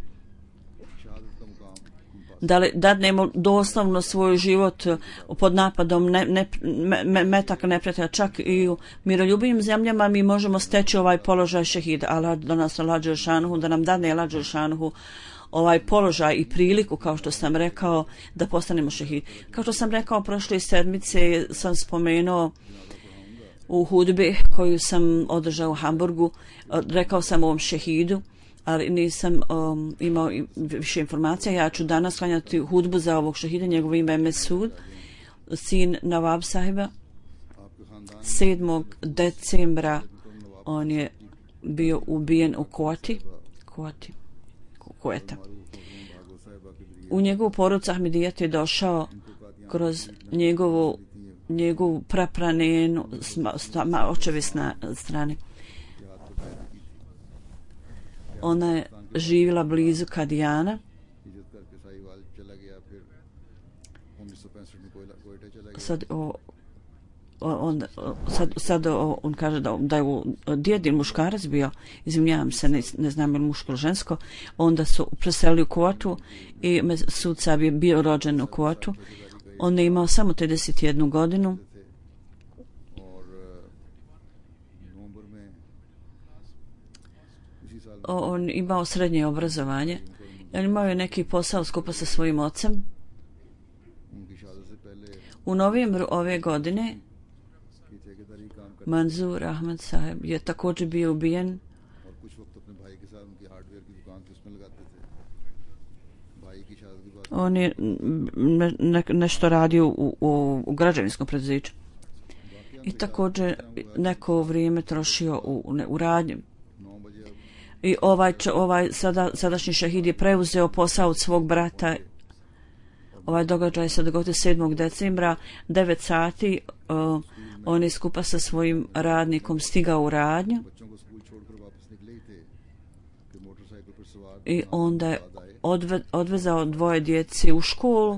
da li dadnemo doslovno svoj život pod napadom metaka neprijatelja, čak i u miroljubivim zemljama mi možemo steći ovaj položaj šehida. Allah da nas lađe šanuhu, da nam dadne lađe šanuhu ovaj položaj i priliku, kao što sam rekao, da postanemo šehid. Kao što sam rekao prošle sedmice, sam spomenuo u hudbi koju sam održao u Hamburgu, rekao sam o ovom šehidu, ali nisam imao više informacija. Ja ću danas klanjati hudbu za ovog šehida, njegovo ime je Mesud, sin Nawab sahiba. 7. decembra on je bio ubijen u Kueta. U njegovu porodcu Ahmedijet je došao kroz njegovu prapranenu očeve strane. Ona je živjela blizu Kadijana. Sad on kaže da je djed ili muškarac bio, izvinjavam se, ne znam je li muško ili žensko, onda su preselili u Kuotu i Mesud Sahib je bio rođen u Kuotu. On je imao samo 31 godinu. On imao srednje obrazovanje. On imao je neki posao skupa sa svojim ocem. U novembru ove godine Manzur Ahmad Sahib je također bio ubijen. On je nešto radio u građevinskom preduzeću i također neko vrijeme trošio u radnju. I sadašnji šehid je preuzeo posao od svog brata. Ovaj događaj se dogodio 7. decembra, 9 sati. On je skupa sa svojim radnikom stigao u radnju i onda je odvezao dvoje djeci u školu.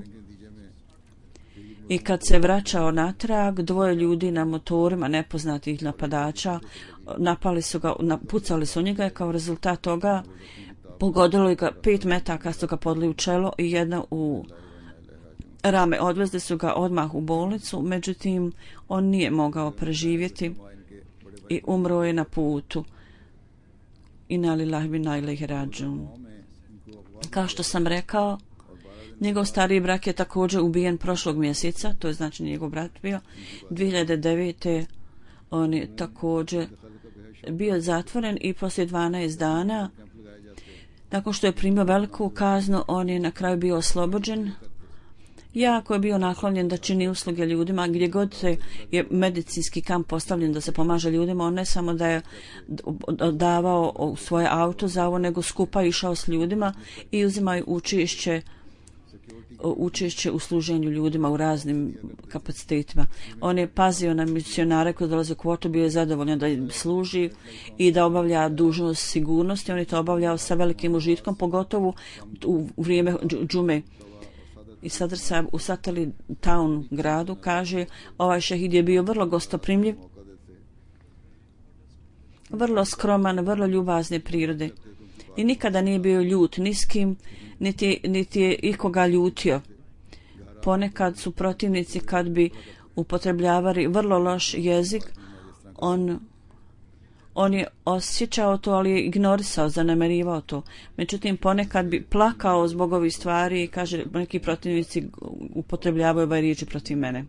I kad se vraćao natrag, dvoje ljudi na motorima nepoznatih napadača napali su ga, pucali su njega i kao rezultat toga pogodilo ga 5 metaka, su ga podli u čelo i jedna u rame. Odvezli su ga odmah u bolnicu, međutim on nije mogao preživjeti i umro je na putu. Inna lillahi wa inna ilaihi rađiun. Kao što sam rekao, njegov stariji brat je također ubijen prošlog mjeseca, to je znači njegov brat bio 2009. On je također bio zatvoren i poslije 12 dana nakon što je primio veliku kaznu, on je na kraju bio oslobođen. Jako je bio naklonjen da čini usluge ljudima, gdje god je medicinski kamp postavljen da se pomaže ljudima. On ne samo da je davao svoje auto za ovo, nego skupa išao s ljudima i uzimaju učešće u služenju ljudima u raznim kapacitetima. On je pazio na misionare koji dolaze u kvotu, bio je zadovoljan da im služi i da obavlja dužnost sigurnosti. On je to obavljao sa velikim užitkom, pogotovo u vrijeme džume. I Sadr Sahib u Satali Town gradu kaže, ovaj šehid je bio vrlo gostoprimljiv, vrlo skroman, vrlo ljubazne prirode i nikada nije bio ljut ni s kim, niti je ikoga ljutio. Ponekad su protivnici kad bi upotrebljavali vrlo loš jezik, on je osjećao to, ali je ignorisao, zanemarivao to. Međutim, ponekad bi plakao zbog ovih stvari i kaže, neki protivnici upotrebljavaju ove riječi protiv mene.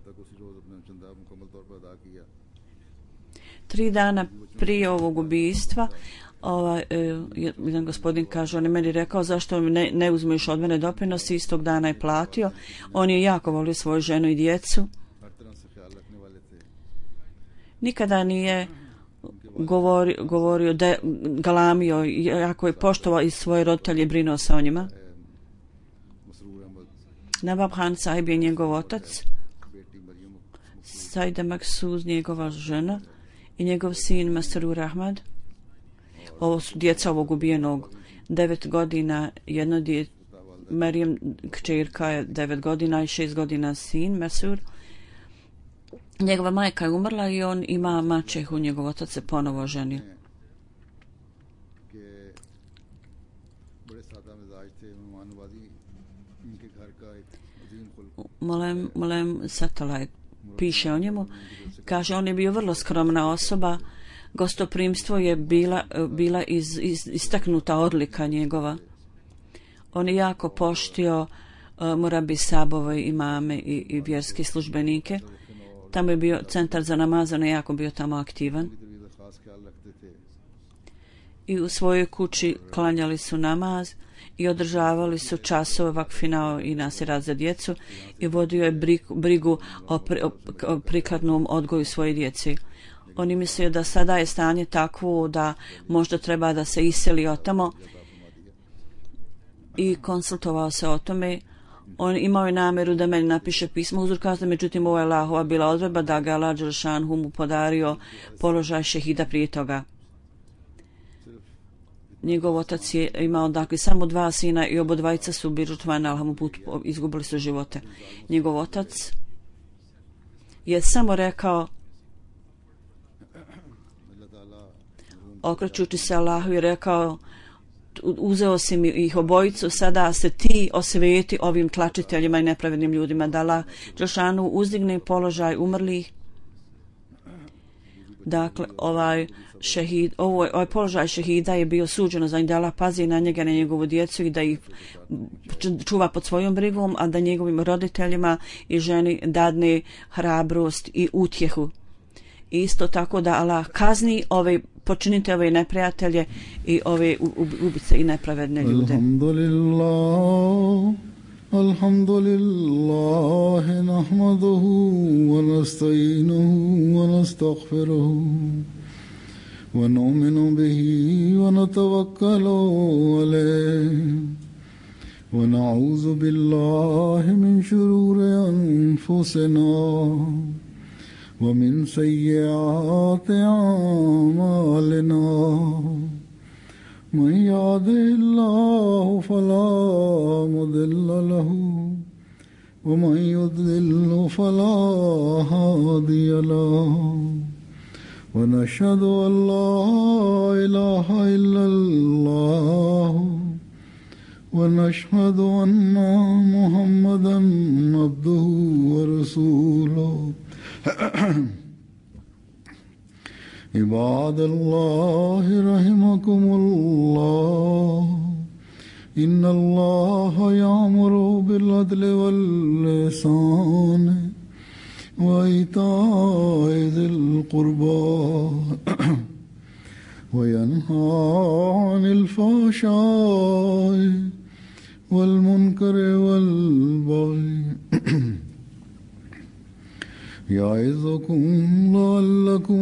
3 dana prije ovog ubijstva, jedan gospodin kaže, on je meni rekao zašto ne uzmeš od mene doprinos, istog dana je platio. On je jako volio svoju ženu i djecu Nikada nije govorio da je galamio, jako je poštovao i svoje roditelje, brinuo se o njima. Nabab Han Sahib je njegov otac, Saida Maksuz njegova žena i njegov sin Masrur Ahmad. Ovo su djeca ovog ubijenog. 9 godina jedno djete, Marijem kćerka je 9 godina i 6 godina sin Masrur. Njegova majka je umrla i on ima maćehu, njegov otac se ponovo ženio. Molem Satellite piše o njemu. Kaže, on je bio vrlo skromna osoba. Gostoprimstvo je bila istaknuta odlika njegova. On je jako poštio Murabi Sabove, imame i vjerske službenike. Tamo je bio centar za namaz, on je jako bio tamo aktivan. I u svojoj kući klanjali su namaz i održavali su časove vakfinao i nasirat za djecu i vodio je brigu o prikladnom odgoju svoje djeci. On je mislio da sada je stanje takvo da možda treba da se iseli od tamo i konsultovao se o tome. On imao je namjeru da meni napiše pismo uzurkazne, međutim ovo je Allahova bila odredba da ga Allah Đelšanhu mu podario položaj šehida prije toga. Njegov otac je imao dakle samo 2 sina i obodvajica su bili žrtvovani na Allahovom putu, izgubili su živote. Njegov otac je samo rekao, okrećući se Allahu, i rekao, uzeo si mi ih obojicu, sada se ti osveti ovim tlačiteljima i nepravednim ljudima, da Allah Đelšanu uzdigne položaj umrlih. Dakle, ovaj položaj šehida je bio suđeno za da Allah pazi na njega, na njegovu djecu i da ih čuva pod svojom brigom, a da njegovim roditeljima i ženi dadne hrabrost i utjehu. Isto tako da Allah kazni ove počinite ove neprijatelje i ove ubice i nepravedne ljude. Alhamdulillah, nahmaduhu wa nasta'inuhu wa nastaghfiruhu wa nu'minu bihi wa natawakkalu alayhi wa na'udhu billahi min shururi anfusina ومن سيئات أعمالنا من يهده الله فلا مضل له ومن يضلل فلا هادي له ونشهد أن لا إله إلا الله ونشهد أن محمدا عبده ورسوله عباد الله رحمكم الله إن الله يأمر بالعدل والإحسان وإيتاء ذي القربى وينهى عن الفحشاء والمنكر والبغي يعظكم لعلكم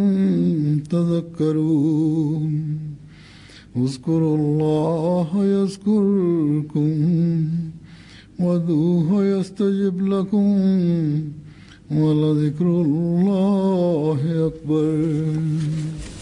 تذكرون اذكروا الله يذكركم وادعوه يستجب لكم ولذكر الله أكبر